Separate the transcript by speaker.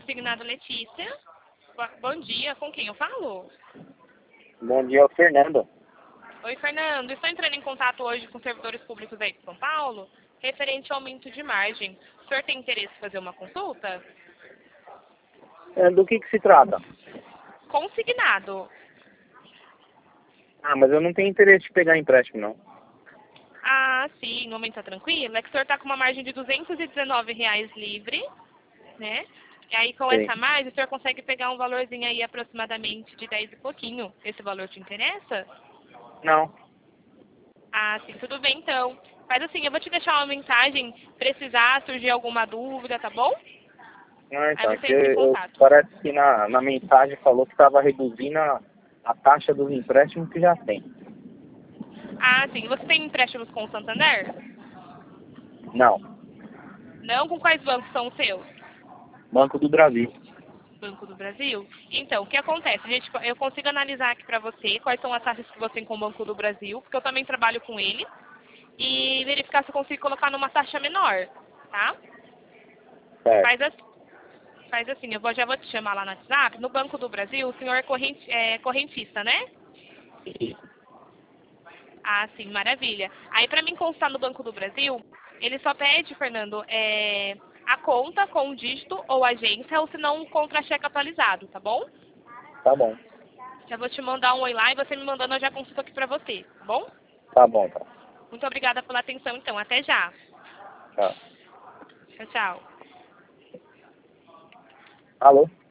Speaker 1: consignado Letícia. Bom dia, com quem eu falo?
Speaker 2: Bom dia, é o Fernando.
Speaker 1: Oi, Fernando. Estou entrando em contato hoje com servidores públicos aí de São Paulo, referente ao aumento de margem. O senhor tem interesse em fazer uma consulta?
Speaker 2: Do que se trata?
Speaker 1: Consignado.
Speaker 2: Ah, mas eu não tenho interesse de pegar empréstimo, não.
Speaker 1: Ah, sim, no momento tá tranquilo. É que o senhor tá com uma margem de R$ 219 livre, né? E aí, com
Speaker 2: Sim.
Speaker 1: essa margem, o senhor consegue pegar um valorzinho aí aproximadamente de 10 e pouquinho. Esse valor te interessa?
Speaker 2: Não.
Speaker 1: Ah, sim, tudo bem então. Faz assim, eu vou te deixar uma mensagem, precisar surgir alguma dúvida, tá bom?
Speaker 2: Não,
Speaker 1: Aí
Speaker 2: então, é
Speaker 1: você
Speaker 2: que
Speaker 1: entra em contato.
Speaker 2: parece que na mensagem falou que estava reduzindo a taxa dos empréstimos que já tem.
Speaker 1: Ah, sim. Você tem empréstimos com o Santander?
Speaker 2: Não.
Speaker 1: Não? Com quais bancos são os seus?
Speaker 2: Banco do Brasil.
Speaker 1: Banco do Brasil? Então, o que acontece? Eu consigo analisar aqui para você quais são as taxas que você tem com o Banco do Brasil, porque eu também trabalho com ele, e verificar se eu consigo colocar numa taxa menor, tá?
Speaker 2: Certo.
Speaker 1: Faz assim, já vou te chamar lá no WhatsApp. No Banco do Brasil, o senhor é correntista, né? Ah, sim, maravilha. Aí, para mim constar no Banco do Brasil, ele só pede, Fernando, a conta com o dígito ou agência, ou se não, um contra-cheque atualizado, tá bom?
Speaker 2: Tá bom.
Speaker 1: Já vou te mandar um oi lá e você me mandando, eu já consulto aqui pra você, tá bom?
Speaker 2: Tá bom, tá.
Speaker 1: Muito obrigada pela atenção, então. Até já.
Speaker 2: Tá.
Speaker 1: Tchau, tchau.
Speaker 2: Alô?